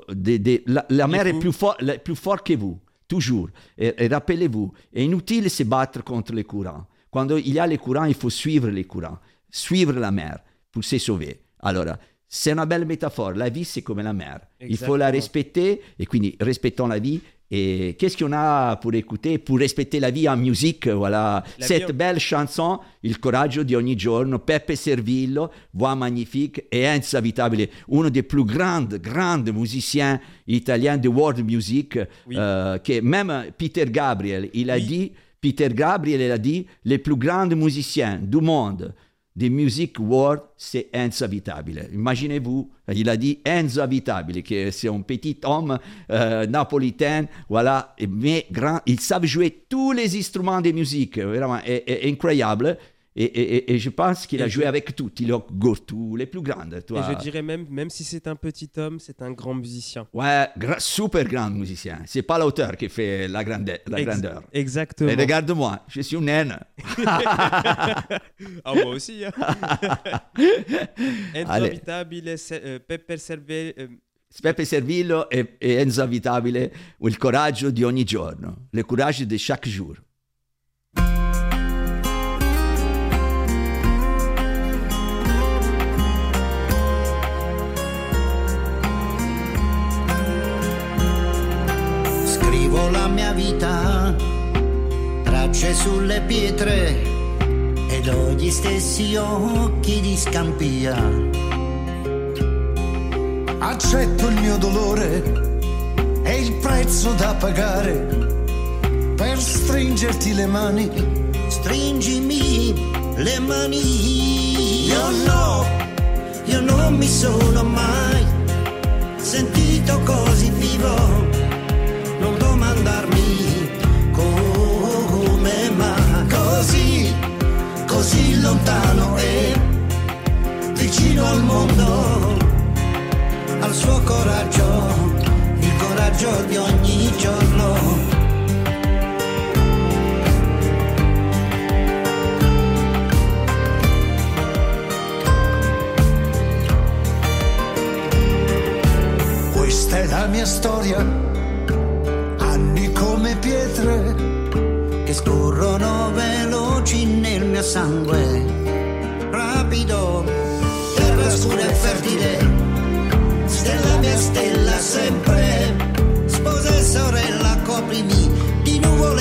S2: mer est plus fort que vous. Toujours. Et rappelez-vous, c'est inutile de se battre contre les courants. Quand il y a les courants, il faut suivre les courants, suivre la mer pour se sauver. Alors, c'est une belle métaphore. La vie, c'est comme la mer. Exactement. Il faut la respecter, et quindi rispettons la vie. Et qu'est-ce qu'on a pour écouter, pour respecter la vie en musique? Voilà, cette belle chanson, Il coraggio di ogni giorno, Pepe Servillo, voix magnifique et Enzo Avitabile, un des plus grands musiciens italiens de world music, que même Peter Gabriel, il a dit, les plus grands musiciens du monde de music world, c'est Enzo Avitabile. Imaginez-vous, il a dit Enzo Avitabile, que c'est un petit homme napolitain, voilà, mais grand, il savait jouer tous les instruments de musique, vraiment, est incroyable. Et je pense qu'il a joué avec tout. Il a tous les plus grands.
S3: Et je dirais même si c'est un petit homme, c'est un grand musicien.
S2: Ouais, super grand musicien. C'est pas l'auteur qui fait la grandeur.
S3: Exactement.
S2: Et regarde-moi, je suis une naine.
S3: Moi aussi. Enzo Avitabile,
S2: Pepe Servillo e Enzo Avitabile, il coraggio di ogni giorno. Le courage de chaque jour.
S8: La mia vita, tracce sulle pietre ed ho gli stessi occhi di Scampia.
S9: Accetto il mio dolore e il prezzo da pagare per stringerti le mani.
S8: Stringimi le mani. Io non mi sono mai sentito così vivo. Non domandarmi come, ma così lontano e vicino al mondo, al suo coraggio, il coraggio di ogni giorno.
S9: Questa è la mia storia. Come pietre
S8: che scorrono veloci nel mio sangue, rapido, terra scura e fertile, stella mia stella sempre, sposa e sorella, coprimi di nuvole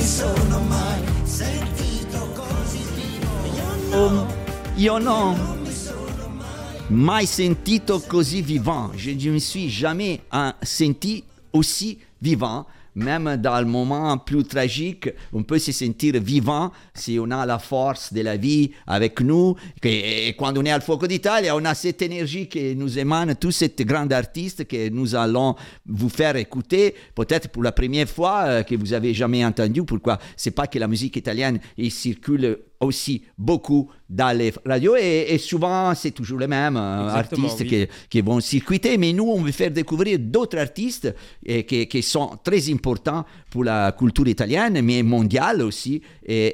S8: mi sono mai sentito così vivo.
S2: Io non mai sentito così vivant. Je ne me suis jamais senti aussi vivant. Même dans le moment plus tragique, on peut se sentir vivant si on a la force de la vie avec nous. Et quand on est al Fuoco d'Italia, on a cette énergie qui nous émane, tous ces grands artistes que nous allons vous faire écouter, peut-être pour la première fois que vous avez jamais entendu. Pourquoi? C'est pas que la musique italienne circule aussi beaucoup dans les radios et souvent c'est toujours les mêmes artistes qui vont circuiter, mais nous on veut faire découvrir d'autres artistes qui sont très importants pour la culture italienne mais mondiale aussi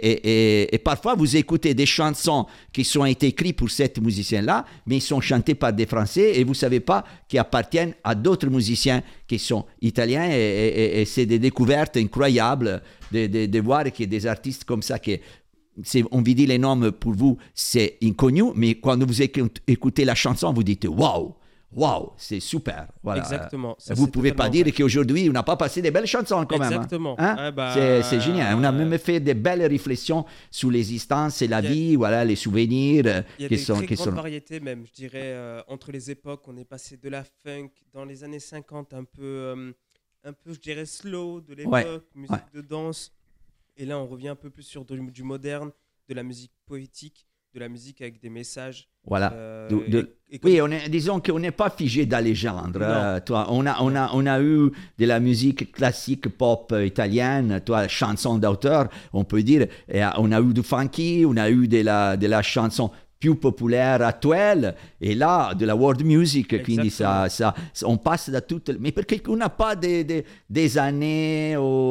S2: et parfois vous écoutez des chansons qui ont été écrites pour ces musiciens-là mais ils sont chantés par des Français et vous savez pas qu'ils appartiennent à d'autres musiciens qui sont italiens et c'est des découvertes incroyables de voir qu'il y a des artistes comme ça qui on vous dit les noms pour vous, c'est inconnu, mais quand vous écoutez la chanson, vous dites waouh, c'est super. Voilà.
S3: Exactement. Ça,
S2: vous ne pouvez pas dire qu'aujourd'hui, on n'a pas passé des belles chansons quand même.
S3: Exactement.
S2: Hein? C'est génial. On a même fait des belles réflexions sur l'existence et la vie, voilà, les souvenirs.
S3: Il y a des très grandes variétés même, je dirais, entre les époques. On est passé de la funk dans les années 50, un peu je dirais, slow de l'époque, musique de danse. Et là, on revient un peu plus sur du moderne, de la musique poétique, de la musique avec des messages.
S2: Voilà. Oui, disons qu'on n'est pas figé dans les genres. On a eu de la musique classique pop italienne, chanson d'auteur, on peut dire. Et on a eu du funky, on a eu de la chanson più populaire actuelle et là de la world music. Quindi ça, on passe da toutes, mais perché on n'a pas des années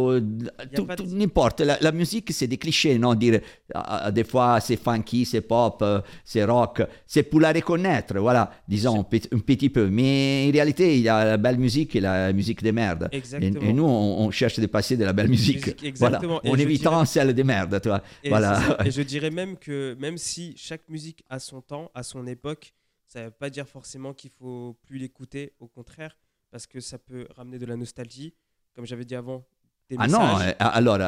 S2: n'importe, la musique c'est des clichés, non, dire des fois c'est funky, c'est pop, c'est rock, c'est pour la reconnaître, voilà, disons un petit peu, mais en réalité il y a la belle musique et la musique de merde et nous on cherche de passer de la belle musique voilà, en évitant celle de merde, toi. Voilà.
S3: Et je dirais même que même si chaque musique à son temps, à son époque, ça ne veut pas dire forcément qu'il ne faut plus l'écouter, au contraire, parce que ça peut ramener de la nostalgie, comme j'avais dit avant.
S2: Non, alors,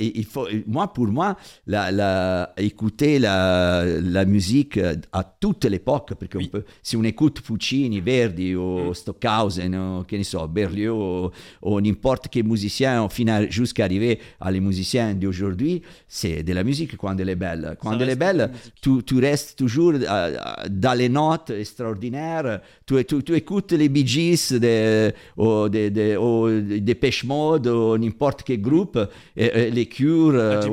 S2: pour moi, écouter la musique à toute l'époque, parce que si on écoute Puccini, Verdi, ou Stockhausen, ou che ne so, Berlioz, ou n'importe quel musicien, jusqu'à arriver à les musiciens d'aujourd'hui, c'est de la musique quand elle est belle. Quand elle est belle, tu restes toujours dans les notes extraordinaires, tu écoutes les Bee Gees, ou Depeche Mode, ou n'importe quel groupe, les Cure,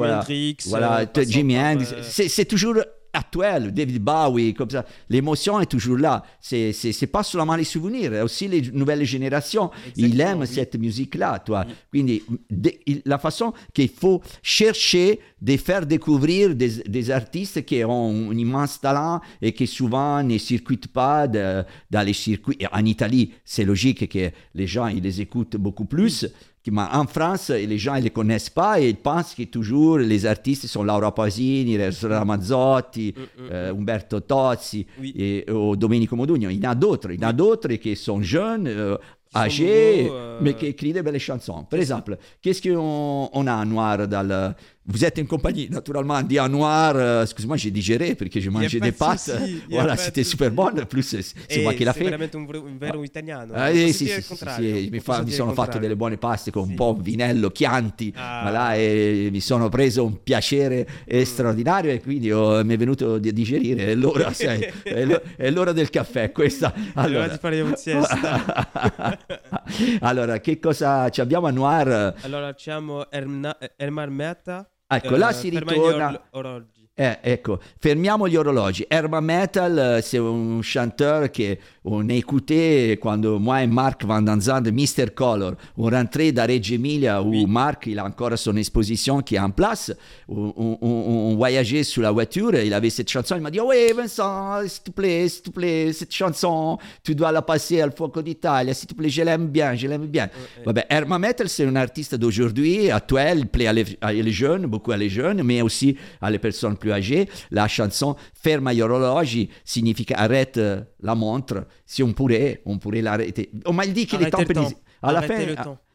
S2: Jimi Hendrix, c'est toujours actuel, David Bowie, comme ça. L'émotion est toujours là. C'est pas seulement les souvenirs, aussi les nouvelles générations. Ils aiment cette musique-là, toi. Quindi, la façon qu'il faut chercher de faire découvrir des artistes qui ont un immense talent et qui souvent ne circuitent pas dans les circuits. En Italie, c'est logique que les gens ils les écoutent beaucoup plus. Mais en France, les gens ne les connaissent pas et ils pensent que toujours les artistes sont Laura Pausini, Ramazzotti, Umberto Tozzi ou Domenico Modugno. Il y en a d'autres qui sont jeunes, âgés, mais qui écrivent de belles chansons. Par exemple, qu'est-ce qu'on a en noir dans le... Vous êtes en compagnie, naturellement, dit en noir, excuse-moi, j'ai digéré parce que j'ai mangé des pâtes. Voilà, c'était super bon. En plus, c'est moi qui l'ai fait.
S3: C'est vraiment un vero italiano.
S2: Sì, mi sono fatto delle buone paste con un po' vinello, Chianti, voilà, e mi sono preso un piacere straordinario e quindi mi è venuto di digerire. È l'ora, sai, è l'ora del caffè questa.
S3: Allora, ti faremo siesta.
S2: Allora, che cosa abbiamo a noir?
S3: Allora, abbiamo Herman Mehta.
S2: Ecco, là si ritorna. Ecco, fermiamo gli orologi. Herman Metal, c'est un chanteur qu'on a écouté quand moi et Marc Van Danzand, Mr. Color, on rentrait dans Reggio Emilia où Marc, il a encore son exposition qui est en place. On voyageait sur la voiture, il avait cette chanson, il m'a dit « Oui, Vincent, s'il te plaît, cette chanson, tu dois la passer al Fuoco d'Italia, s'il te plaît, je l'aime bien. » Vabbè, Herman Metal, c'est un artiste d'aujourd'hui, actuel, il plaît à les jeunes, beaucoup à les jeunes, mais aussi à les personnes plus âgées. La chanson Ferma gli orologi significa arrête la montre. Si on pourrait l'arrêter. On m'a dit que le temps. À la fin,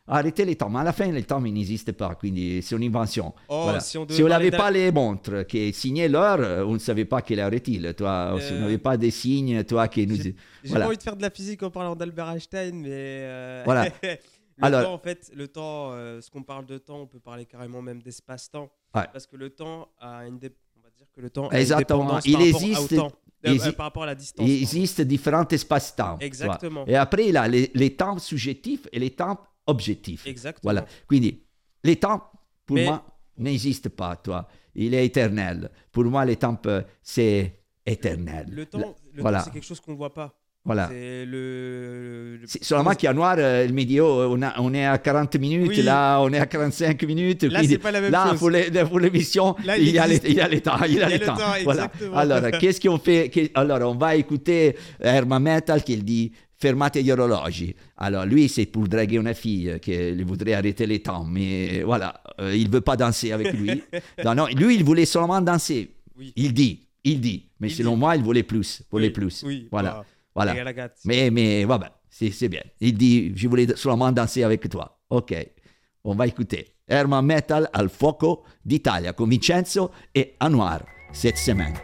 S2: arrêtez les temps. Mais à la fin, les temps, il n'existe pas. Quindi, c'est une invention. Voilà.
S3: Si on
S2: n'avait pas les montres qui signaient l'heure, on ne savait pas quelle heure est-il. Toi, si on n'avait pas des signes, toi qui nous...
S3: J'ai pas envie de faire de la physique en parlant d'Albert Einstein, mais...
S2: Voilà.
S3: Temps, en fait, le temps, ce qu'on parle de temps, on peut parler carrément même d'espace-temps.
S2: Ouais.
S3: Parce que le temps a une... On va dire que le temps
S2: exactement.
S3: Il existe... par rapport à la distance.
S2: Il existe différents espaces-temps.
S3: Exactement.
S2: Et après, il y a les temps subjectifs et les temps objectifs.
S3: Exactement.
S2: Voilà. Quindi, les temps, pour moi, n'existent pas, toi. Il est éternel. Pour moi, les temps, c'est éternel.
S3: Le temps, c'est quelque chose qu'on ne voit pas.
S2: Voilà.
S3: C'est
S2: seulement qu'il y a noir, il me dit on est à 40 minutes, oui. Là on est à 45 minutes.
S3: Là, c'est pas la même chose.
S2: Pour l'émission, il y a les temps. Voilà. Alors, qu'est-ce qu'on fait? Alors, on va écouter Herman Metal qui dit fermate gli orologi. Alors, lui, c'est pour draguer une fille qui voudrait arrêter les temps, mais voilà, il ne veut pas danser avec lui. non, lui, il voulait seulement danser. Oui. Il dit, mais selon moi, il voulait plus.
S3: Oui.
S2: Voilà. Voilà. Mais vabbè, c'est bien. Il dit, je voulais seulement danser avec toi. Ok, on va écouter Herman Metal al Fuoco d'Italia con Vincenzo e Anwar cette semaine.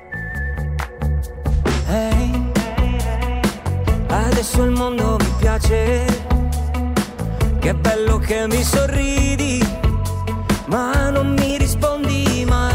S5: Hey, adesso il mondo mi piace, che bello che mi sorridi, ma non mi rispondi mai.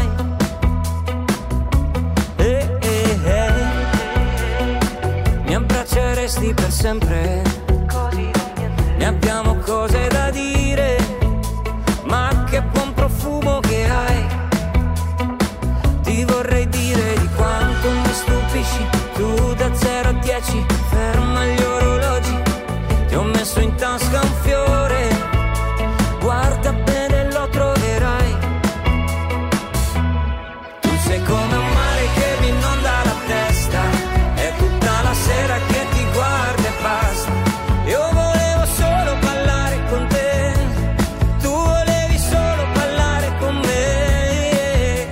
S5: Abbracceresti per sempre, ne abbiamo cose da dire, ma che buon profumo che hai. Ti vorrei dire di quanto mi stupisci, tu da 0 a 10 ferma gli orologi, ti ho messo in tasca un fiore, guarda bene lo troverai. Tu sei come un mare che mi inonda la testa, è tutta la sera che ti guarda e basta. Io volevo solo parlare con te, tu volevi solo parlare con me.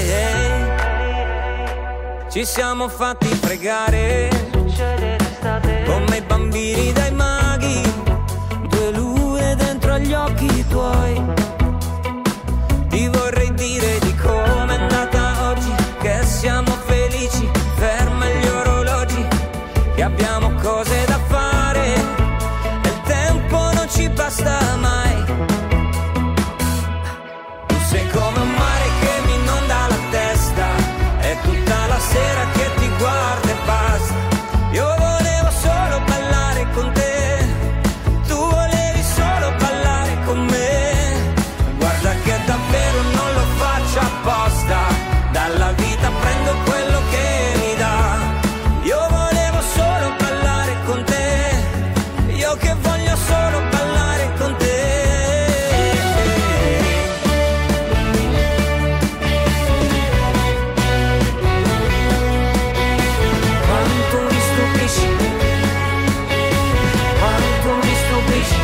S5: Ci siamo fatti pregare come i bambini dai maghi, 2 lune dentro agli occhi tuoi. Ti vorrei dire di come è andata oggi, che siamo felici, ferma gli orologi, che abbiamo cose da fare e il tempo non ci basta mai. Tu sei come un mare che mi inonda la testa, è tutta la sera che ti guarda e basta. Io volevo solo parlare con te, tu volevi solo parlare con me. Guarda che davvero non lo faccio apposta, dalla vita prendo quello che mi dà. Io volevo solo parlare con te, io che voglio solo parlare con te. Quanto mi stupisci, quanto mi stupisci,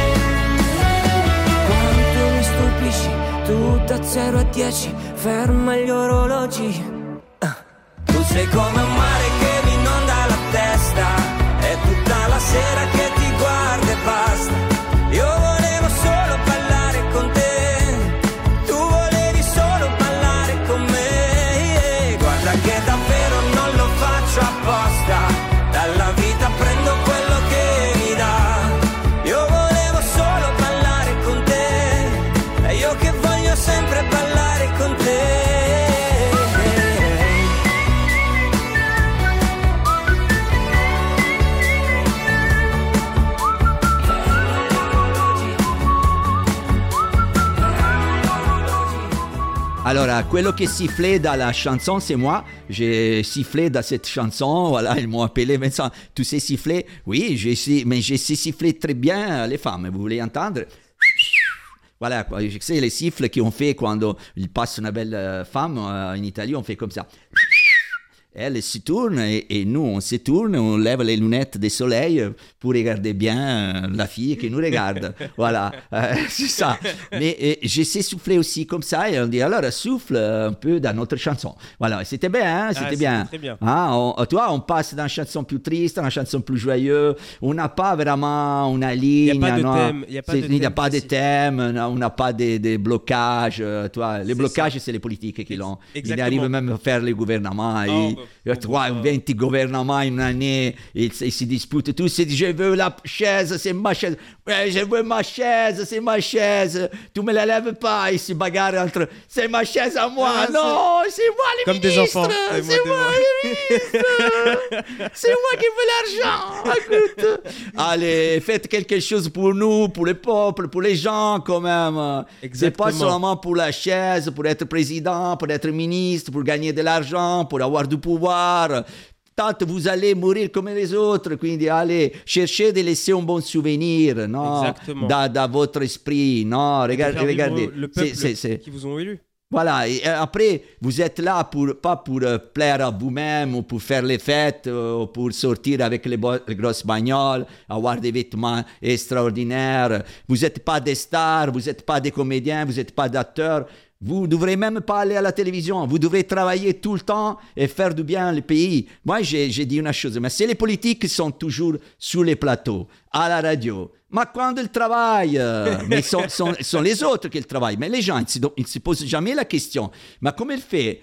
S5: quanto mi stupisci, tu da 0 a 10 ferma gli orologi. Tu sei come un mare che mi inonda la testa, è tutta la sera che ti guarda e basta. Io volevo solo parlare con te, tu volevi solo parlare con me. Guarda che davvero non lo faccio apposta, dalla vita prendo quello che mi dà. Io volevo solo parlare con te, e io che voglio sempre parlare con te.
S2: Alors, quello che sifflait dans la chanson, c'est moi. J'ai sifflé dans cette chanson. Voilà, ils m'ont appelé Vincent. Tu sais siffler? Oui, mais je sais siffler très bien les femmes. Vous voulez entendre? Voilà, je sais les siffles qu'on fait quand il passe une belle femme en Italie, on fait comme ça. elle se tourne et nous, on se tourne, on lève les lunettes de soleil pour regarder bien la fille qui nous regarde. Voilà, c'est ça. Mais je sais souffler aussi comme ça et on dit alors souffle un peu dans notre chanson. Voilà, c'était bien, c'était bien.
S3: Très bien.
S2: Toi, on passe dans une chanson plus triste, dans une chanson plus joyeuse. On n'a pas vraiment une ligne.
S3: Il n'y
S2: a pas de thème, on n'a pas de blocages. Toi, les blocages, c'est les politiques qui l'ont. Ils arrivent même à faire les gouvernements. Il y a 20 gouvernements une année, ils se disputent tous. Ils disent, je veux la chaise, c'est ma chaise. Ouais, je veux ma chaise, c'est ma chaise. Tu me la lèves pas. Ils se bagarrent entre, c'est ma chaise à moi. Non, c'est moi les
S3: comme
S2: ministres.
S3: Des enfants.
S2: C'est moi les ministres. C'est moi qui veux l'argent. Écoute. Allez, faites quelque chose pour nous, pour le peuple, pour les gens quand même. C'est pas seulement pour la chaise, pour être président, pour être ministre, pour gagner de l'argent, pour avoir du pouvoir. Tant vous allez mourir comme les autres, quindi allez chercher de laisser un bon souvenir, non, dans votre esprit, non, regardez,
S3: le peuple qui vous ont élu.
S2: Voilà, et après, vous êtes là pas pour plaire à vous-même ou pour faire les fêtes ou pour sortir avec les grosses bagnoles, avoir des vêtements extraordinaires. Vous n'êtes pas des stars, vous n'êtes pas des comédiens, vous n'êtes pas d'acteurs. Vous ne devrez même pas aller à la télévision. Vous devrez travailler tout le temps et faire du bien au pays. Moi, j'ai dit une chose, mais c'est les politiques qui sont toujours sur les plateaux, à la radio. Mais quand ils travaillent, mais sont les autres qui travaillent. Mais les gens, ils ne se posent jamais la question. Mais comment il fait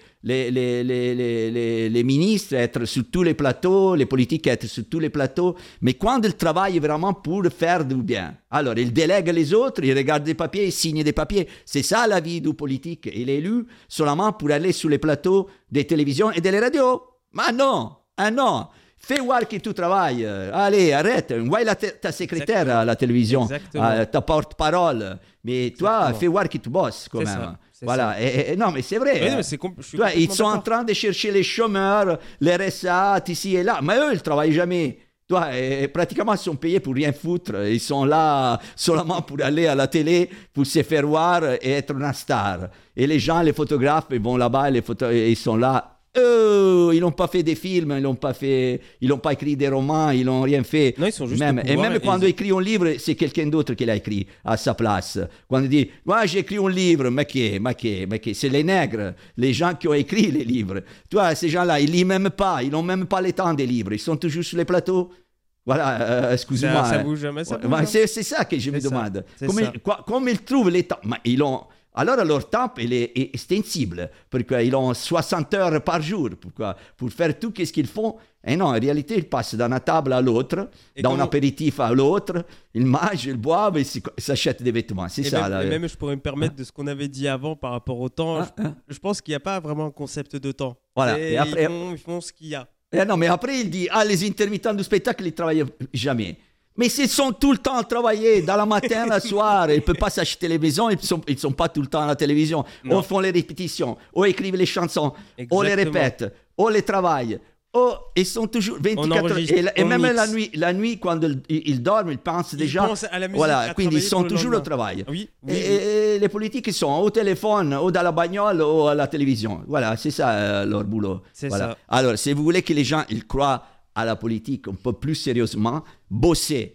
S2: les ministres être sur tous les plateaux, les politiques être sur tous les plateaux, mais quand ils travaillent vraiment pour faire du bien, alors ils délèguent les autres, ils regardent des papiers, ils signent des papiers. C'est ça la vie du politique. Il est élu seulement pour aller sur les plateaux des télévisions et des radios. Mais non, non. Fais voir que tu travailles. Allez, arrête. Envoie ta secrétaire à la télévision, ta porte-parole. Mais toi, fais voir que tu bosses quand même. Voilà. Et non, mais c'est vrai. Ils sont en train de chercher les chômeurs, les RSA, ici et là. Mais eux, ils ne travaillent jamais. Pratiquement, ils sont payés pour rien foutre. Ils sont là seulement pour aller à la télé, pour se faire voir et être une star. Et les gens, les photographes, ils vont là-bas, ils sont là. Ils n'ont pas fait des films, ils n'ont pas écrit des romans, ils n'ont rien fait.
S3: Non, ils sont juste
S2: et même quand ils écrit un livre, c'est quelqu'un d'autre qui l'a écrit à sa place. Quand il dit, moi j'ai écrit un livre, mais qui, c'est les nègres, les gens qui ont écrit les livres. Toi, ces gens-là, ils lisent même pas, ils n'ont même pas le temps des livres, ils sont toujours sur les plateaux. Voilà, excusez-moi.
S3: Ça bouge jamais, ça bouge.
S2: C'est ça que je me demande. Comment ils trouvent les temps? Ils ont... Alors, leur temps, il est extensible, parce qu'ils ont 60 heures par jour pour faire tout ce qu'ils font. Et non, en réalité, ils passent d'une table à l'autre, d'un apéritif à l'autre, ils mangent, ils boivent et ils s'achètent des vêtements. C'est ça.
S3: Et même, je pourrais me permettre de ce qu'on avait dit avant par rapport au temps. Je pense qu'il n'y a pas vraiment un concept de temps.
S2: Voilà.
S3: Et après, ils font ce qu'il y a.
S2: Et non, mais après, il dit, les intermittents du spectacle, ils ne travaillent jamais. Mais s'ils sont tout le temps à travailler, dans la matin, la soir, ils ne peuvent pas s'acheter les maisons, ils ne sont pas tout le temps à la télévision. Non. Ou font les répétitions, ou écrivent les chansons, ou les répètent, ou les travaillent. Ils sont toujours 24 heures. Et même la nuit, quand ils dorment, ils pensent déjà.
S3: Pensent à la musique,
S2: voilà, quindi ils sont toujours au travail.
S3: Oui,
S2: et les politiques, ils sont au téléphone, ou dans la bagnole, ou à la télévision. Voilà, c'est ça leur boulot.
S3: C'est
S2: voilà.
S3: ça.
S2: Alors, si vous voulez que les gens ils croient à la politique un peu plus sérieusement, bossez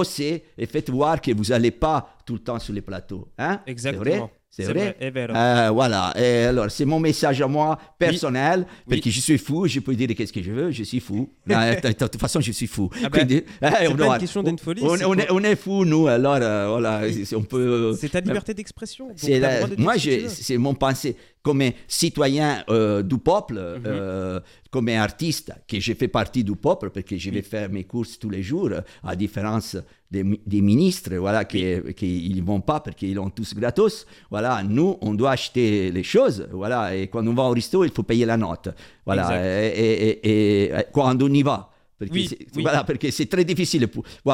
S2: et faites voir que vous n'allez pas tout le temps sur les plateaux. Hein?
S3: Exactement.
S2: C'est vrai?
S3: È vero.
S2: Voilà. Et alors, c'est mon message à moi personnel, parce que je suis fou, je peux dire qu'est-ce que je veux, je suis fou. De toute façon, je suis fou.
S3: C'est pas une question d'une folie.
S2: On est fous, nous, alors voilà, on peut...
S3: C'est ta liberté d'expression.
S2: Moi, c'est mon pensée comme citoyen du peuple, comme artiste, que je fais partie du peuple, parce que je vais faire mes courses tous les jours, à différence des ministres, voilà, qui ne vont pas parce qu'ils ont tous gratos. Voilà, nous, on doit acheter les choses, voilà, et quand on va au resto, il faut payer la note. Voilà, et quand on y va. Voilà, parce que c'est très difficile.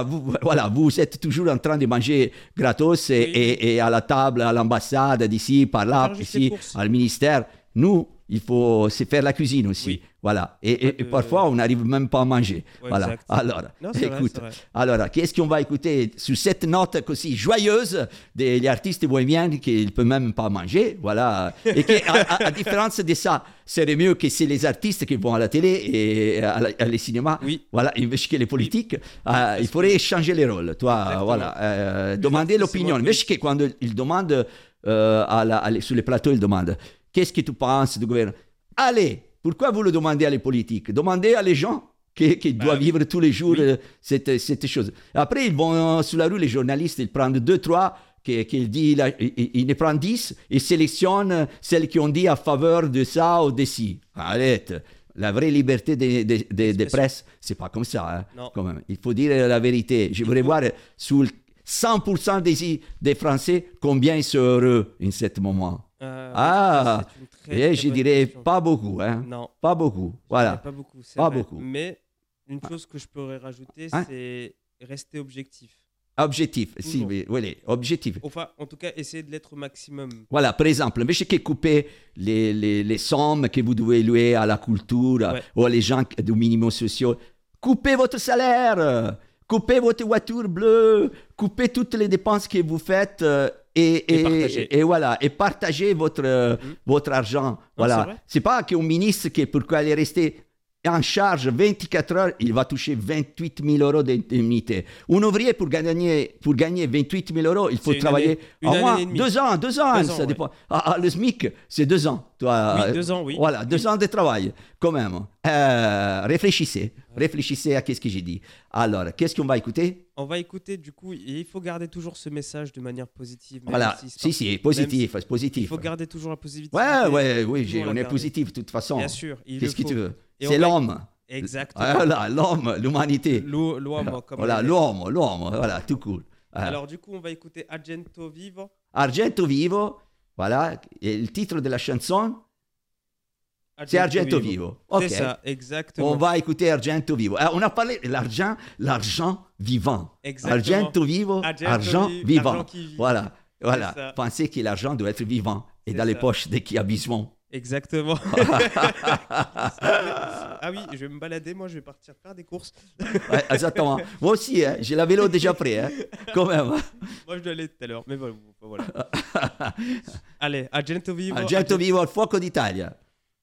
S2: Vous êtes toujours en train de manger gratos et à la table, à l'ambassade, d'ici, par là, ici, au ministère. Nous, c'est faire la cuisine aussi.
S3: Oui.
S2: Voilà. Et parfois, on n'arrive même pas à manger.
S3: Ouais,
S2: voilà.
S3: exact.
S2: Alors,
S3: Non, c'est
S2: écoute.
S3: vrai.
S2: Alors, qu'est-ce qu'on va écouter sur cette note aussi joyeuse des artistes bohémiens qu'ils ne peuvent même pas manger. Voilà. Et à différence de ça, serait mieux que c'est les artistes qui vont à la télé et à les cinémas.
S3: Oui.
S2: Voilà, invece que les politiques. Il faudrait changer les rôles. Toi,
S3: Exactement.
S2: voilà. Demander l'opinion. Invece que quand ils demandent sur les plateaux, ils demandent qu'est-ce que tu penses du gouvernement? Allez, pourquoi vous le demandez à les politiques? Demandez à les gens qui doivent vivre tous les jours cette chose. Après, ils vont sur la rue, les journalistes, ils prennent 2, 3, qu'ils disent, ils ne prennent 10, ils sélectionnent celles qui ont dit à faveur de ça ou de ci. Arrête. La vraie liberté des presse, c'est pas comme ça. Hein,
S3: Non.
S2: quand même. Il faut dire la vérité. Je voudrais voir sur 100% des Français combien ils sont heureux en ce moment.
S3: C'est une très
S2: Je
S3: bonne
S2: dirais
S3: question.
S2: pas beaucoup. Hein.
S3: Non.
S2: Pas beaucoup.
S3: Je
S2: Voilà.
S3: dirais pas beaucoup. C'est
S2: Pas
S3: vrai.
S2: beaucoup.
S3: Mais une chose que je pourrais rajouter,
S2: Hein?
S3: c'est rester objectif.
S2: Objectif. Si,
S3: Toujours.
S2: oui, objectif.
S3: Enfin, en tout cas, essayer de l'être au maximum.
S2: Voilà, par exemple, invece che couper les sommes que vous devez louer à la culture ou à les gens du minimum social, coupez votre salaire, coupez votre voiture bleue, coupez toutes les dépenses que vous faites et voilà, et partagez votre argent. Voilà. C'est pas qu'un ministre qui, pourquoi il est resté en charge 24 heures, il va toucher 28 000 euros d'indemnité. Un ouvrier, pour gagner 28 000 euros, il faut travailler au moins 2 ans. 2 ans, ça dépend. Le SMIC, c'est 2 ans. Toi,
S3: oui, 2 ans, oui.
S2: Voilà, 2 ans de travail, quand même. Réfléchissez à ce que j'ai dit. Alors, qu'est-ce qu'on va écouter?
S3: On va écouter, du coup, et il faut garder toujours ce message de manière positive.
S2: Voilà, si, positif.
S3: Il faut garder toujours la positivité.
S2: Oui, on est positif de toute façon.
S3: Bien sûr.
S2: Qu'est-ce que tu veux?
S3: Et
S2: c'est l'homme.
S3: Exactement.
S2: Voilà, l'homme, l'humanité.
S3: L'uomo, comme
S2: voilà, l'uomo, voilà, tout cool.
S3: Alors, du coup, on va écouter Argento Vivo.
S2: Argento Vivo, voilà, et le titre de la chanson, c'est Argento Vivo.
S3: Okay. C'est ça, exactement.
S2: On va écouter Argento Vivo. On a parlé de l'argent vivant.
S3: Exactement.
S2: Argento Vivo, argent vivant. Voilà. Pensez que l'argent doit être vivant et dans les poches de qui a besoin.
S3: Exactement. Ah oui, je vais me balader, moi je vais partir faire des courses.
S2: Ouais, exactement. Moi aussi, hein, j'ai la vélo déjà prêt, hein, quand même.
S3: Moi je dois aller tout à l'heure, mais voilà. Allez, Argento Vivo.
S2: Argento Vivo al fuoco d'Italia.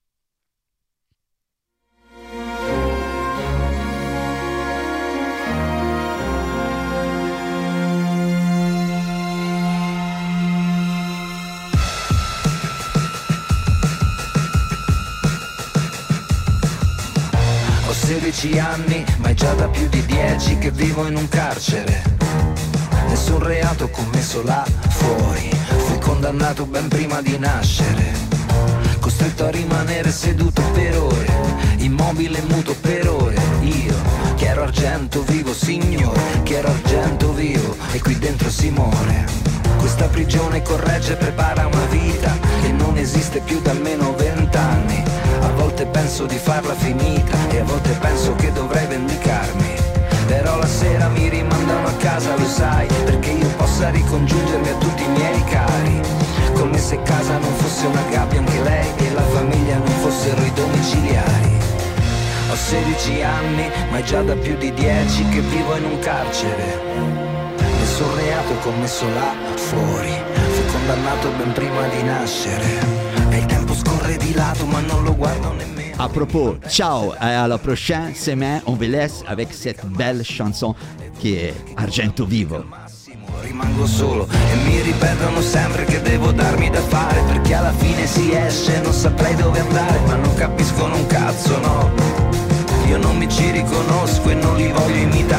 S10: Ho 16 anni, ma è già da più di 10 che vivo in un carcere. Nessun reato commesso là fuori, fui condannato ben prima di nascere. Costretto a rimanere seduto per ore, immobile e muto per ore. Io, che ero argento vivo, signore, che ero argento vivo, e qui dentro si muore. Questa prigione corregge e prepara una vita che non esiste più da almeno 20 anni. A volte penso di farla finita e a volte penso che dovrei vendicarmi. Però la sera mi rimandano a casa, lo sai, perché io possa ricongiungermi a tutti i miei cari. Come se casa non fosse una gabbia anche lei e la famiglia non fossero i domiciliari. Ho 16 anni, ma è già da più di 10 che vivo in un carcere. Nessun reato commesso là fuori, fui condannato ben prima di nascere. E il tempo scorre di lato ma non lo guardo nemmeno.
S2: À propos, ciao, à la prochaine semaine, on vous laisse avec cette belle chanson qui est Argento Vivo.
S10: Rimango solo e mi ripetono sempre che devo darmi da fare, perché alla fine si esce, non saprei dove andare, ma non capiscono un cazzo, no. Io non mi ci riconosco e non li voglio imitare.